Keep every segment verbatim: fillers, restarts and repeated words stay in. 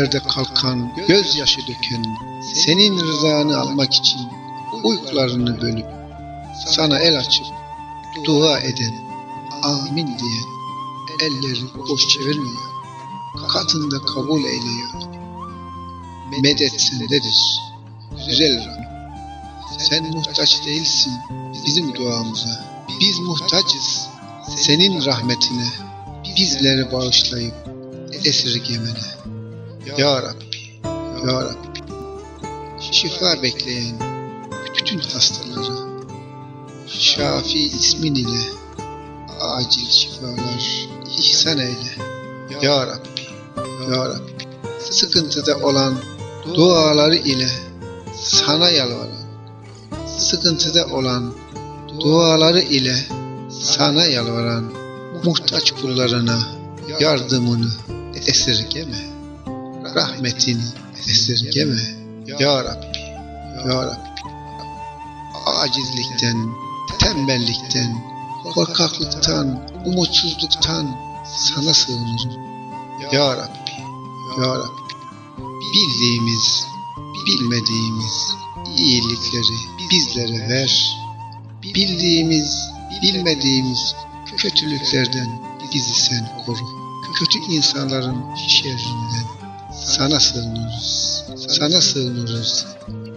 gölgelerde kalkan, gözyaşı döken, senin rızanı almak için uykularını bölüp, sana el açıp dua eden, amin diyen, elleri boş çevirme ya, katında kabul eyle ya. Medet sendedir, güzel Rabbim. Sen muhtaç değilsin bizim duamıza, biz muhtacız senin rahmetine, bizleri bağışlayıp esirgemene. Ya Rabbi, Ya Rabbi, şifa bekleyen bütün hastalara Şafi ismin ile acil şifalar ihsan eyle. Ya Rabbi, Ya Rabbi, sıkıntıda olan duaları ile sana yalvaran, sıkıntıda olan duaları ile sana yalvaran muhtaç kullarına yardımını esirgeme, rahmetini esirgeme. Ya Rabbi, Ya Rabbi, acizlikten, tembellikten, korkaklıktan, umutsuzluktan sana sığınırım. Ya Rabbi, Ya Rabbi, bildiğimiz, bilmediğimiz iyilikleri bizlere ver. Bildiğimiz, bilmediğimiz kötülüklerden bizi sen koru. Kötü insanların şerrinden sana sığınırız. Sana sığınırız.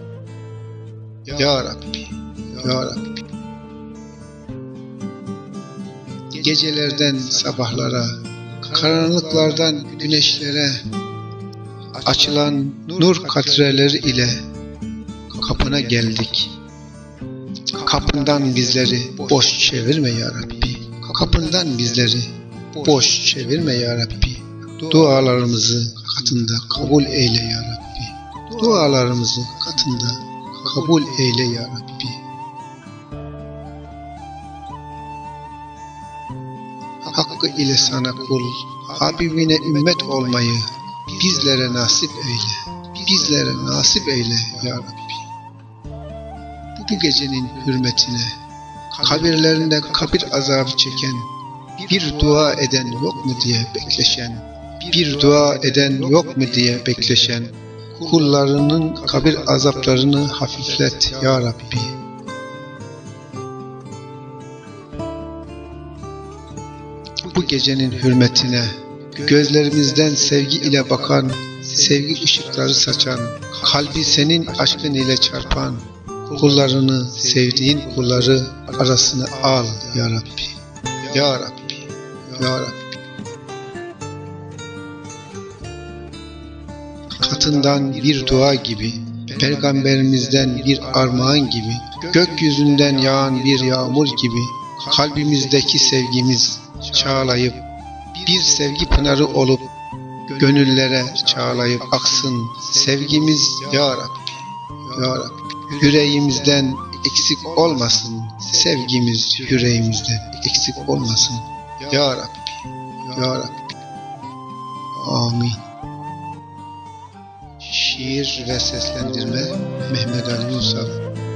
Ya Rabbi, Ya Rabbi. Gecelerden sabahlara, karanlıklardan güneşlere açılan nur katreleri ile kapına geldik. Kapından bizleri boş çevirme ya Rabbi. Kapından bizleri boş çevirme ya Rabbi. Dualarımızı katında kabul eyle ya Rabbi. Dualarımızı katında kabul eyle ya Rabbi. Hakkı ile sana kul, Habibine ümmet olmayı bizlere nasip eyle. Bizlere nasip eyle ya Rabbi. Bu gecenin hürmetine, kabirlerinde kabir azabı çeken, bir dua eden yok mu diye bekleşen, bir dua eden yok mu diye bekleşen kullarının kabir azaplarını hafiflet ya Rabbi. Bu gecenin hürmetine, gözlerimizden sevgi ile bakan, sevgi ışıkları saçan, kalbi senin aşkın ile çarpan kullarını, sevdiğin kulları arasına al ya Rabbi. Ya Rabbi, Ya Rabbi. Katından bir dua gibi, Peygamberimizden bir armağan gibi, gökyüzünden yağan bir yağmur gibi, kalbimizdeki sevgimiz çağlayıp, bir sevgi pınarı olup, gönüllere çağlayıp aksın sevgimiz ya Rabbi, Ya Rabbi. Yüreğimizden eksik olmasın, sevgimiz yüreğimizden eksik olmasın ya Rabbi, Ya Rabbi. Amin. Şiir ve seslendirme Mehmet Ali Uysal.